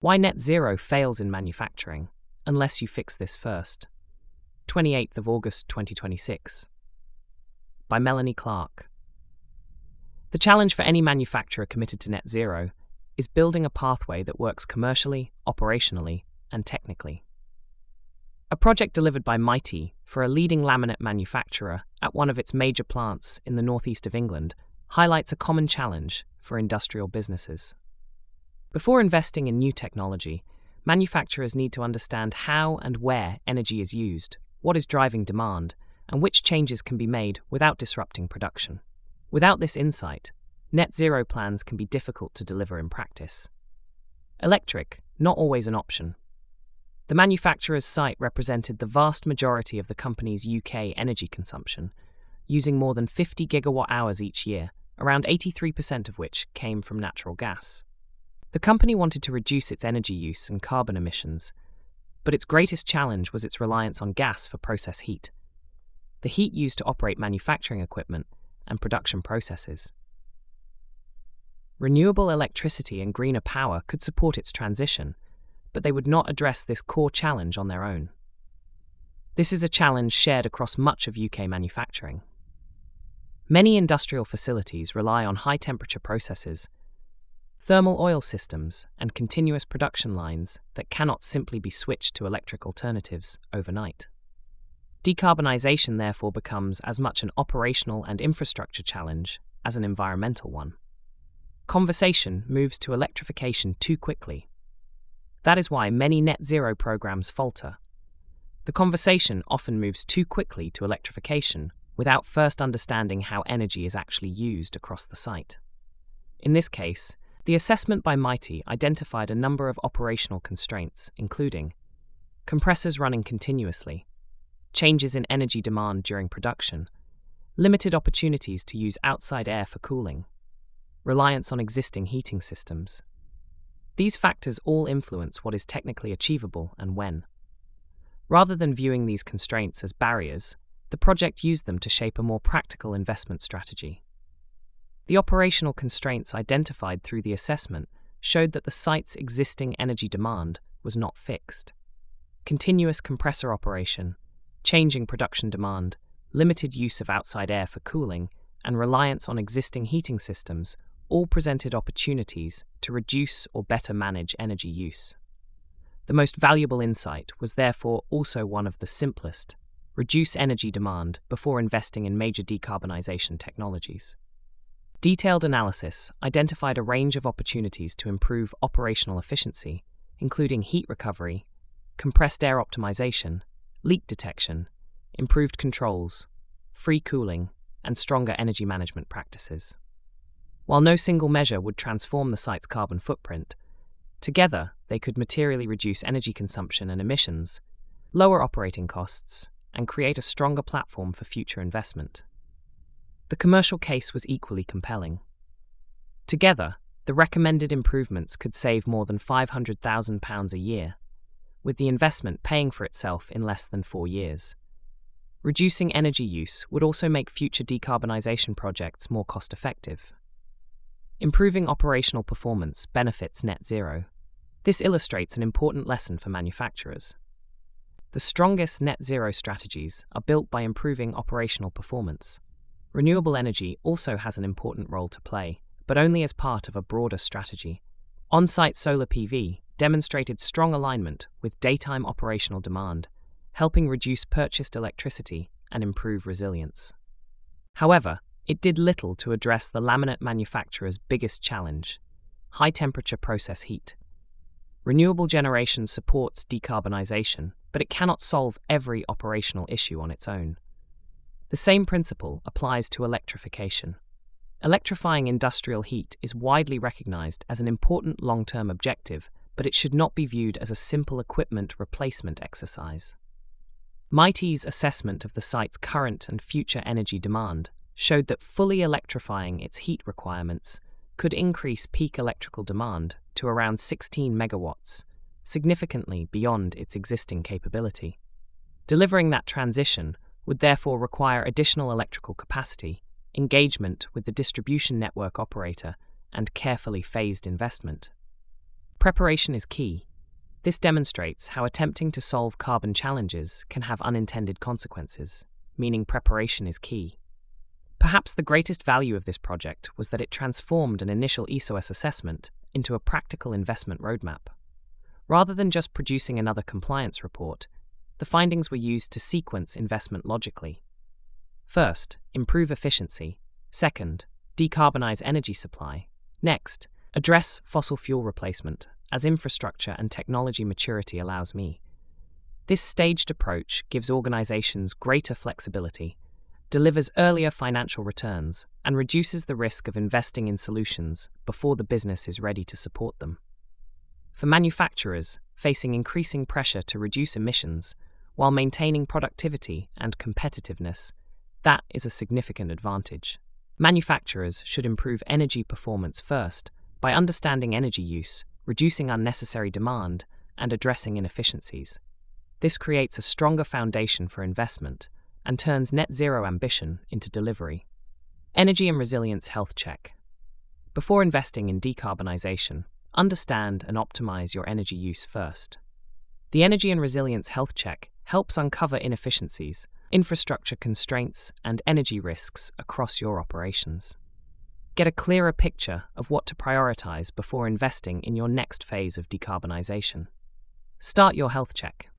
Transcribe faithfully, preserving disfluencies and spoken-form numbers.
Why net zero fails in manufacturing, unless you fix this first. twenty-eighth of August twenty twenty-six. By Melanie Clark. The challenge for any manufacturer committed to net zero is building a pathway that works commercially, operationally, and technically. A project delivered by Mitie for a leading laminate manufacturer at one of its major plants in the northeast of England highlights a common challenge for industrial businesses. Before investing in new technology, manufacturers need to understand how and where energy is used, what is driving demand, and which changes can be made without disrupting production. Without this insight, net zero plans can be difficult to deliver in practice. Electric, not always an option. The manufacturer's site represented the vast majority of the company's U K energy consumption, using more than fifty gigawatt hours each year, around eighty-three percent of which came from natural gas. The company wanted to reduce its energy use and carbon emissions, but its greatest challenge was its reliance on gas for process heat, the heat used to operate manufacturing equipment and production processes. Renewable electricity and greener power could support its transition, but they would not address this core challenge on their own. This is a challenge shared across much of U K manufacturing. Many industrial facilities rely on high-temperature processes, thermal oil systems, and continuous production lines that cannot simply be switched to electric alternatives overnight. Decarbonisation therefore becomes as much an operational and infrastructure challenge as an environmental one. Conversation moves to electrification too quickly. That is why many net zero programs falter. The conversation often moves too quickly to electrification without first understanding how energy is actually used across the site. In this case, the assessment by Mitie identified a number of operational constraints, including compressors running continuously, changes in energy demand during production, limited opportunities to use outside air for cooling, reliance on existing heating systems. These factors all influence what is technically achievable and when. Rather than viewing these constraints as barriers, the project used them to shape a more practical investment strategy. The operational constraints identified through the assessment showed that the site's existing energy demand was not fixed. Continuous compressor operation, changing production demand, limited use of outside air for cooling, and reliance on existing heating systems all presented opportunities to reduce or better manage energy use. The most valuable insight was therefore also one of the simplest: reduce energy demand before investing in major decarbonisation technologies. Detailed analysis identified a range of opportunities to improve operational efficiency, including heat recovery, compressed air optimization, leak detection, improved controls, free cooling, and stronger energy management practices. While no single measure would transform the site's carbon footprint, together they could materially reduce energy consumption and emissions, lower operating costs, and create a stronger platform for future investment. The commercial case was equally compelling. Together, the recommended improvements could save more than five hundred thousand pounds a year, with the investment paying for itself in less than four years. Reducing energy use would also make future decarbonisation projects more cost-effective. Improving operational performance benefits net zero. This illustrates an important lesson for manufacturers. The strongest net zero strategies are built by improving operational performance. Renewable energy also has an important role to play, but only as part of a broader strategy. On-site solar P V demonstrated strong alignment with daytime operational demand, helping reduce purchased electricity and improve resilience. However, it did little to address the laminate manufacturer's biggest challenge: high-temperature process heat. Renewable generation supports decarbonisation, but it cannot solve every operational issue on its own. The same principle applies to electrification. Electrifying industrial heat is widely recognised as an important long-term objective, but it should not be viewed as a simple equipment replacement exercise. Mitie's assessment of the site's current and future energy demand showed that fully electrifying its heat requirements could increase peak electrical demand to around sixteen megawatts, significantly beyond its existing capability. Delivering that transition would therefore require additional electrical capacity, engagement with the distribution network operator, and carefully phased investment. Preparation is key. This demonstrates how attempting to solve carbon challenges can have unintended consequences, meaning preparation is key. Perhaps the greatest value of this project was that it transformed an initial E S O S assessment into a practical investment roadmap. Rather than just producing another compliance report, the findings were used to sequence investment logically. First, improve efficiency. Second, decarbonize energy supply. Next, address fossil fuel replacement as infrastructure and technology maturity allows me. This staged approach gives organizations greater flexibility, delivers earlier financial returns, and reduces the risk of investing in solutions before the business is ready to support them. For manufacturers facing increasing pressure to reduce emissions while maintaining productivity and competitiveness, that is a significant advantage. Manufacturers should improve energy performance first by understanding energy use, reducing unnecessary demand, and addressing inefficiencies. This creates a stronger foundation for investment and turns net zero ambition into delivery. Energy and resilience health check. Before investing in decarbonization, understand and optimize your energy use first. The Energy and Resilience Health Check helps uncover inefficiencies, infrastructure constraints, and energy risks across your operations. Get a clearer picture of what to prioritize before investing in your next phase of decarbonization. Start your health check.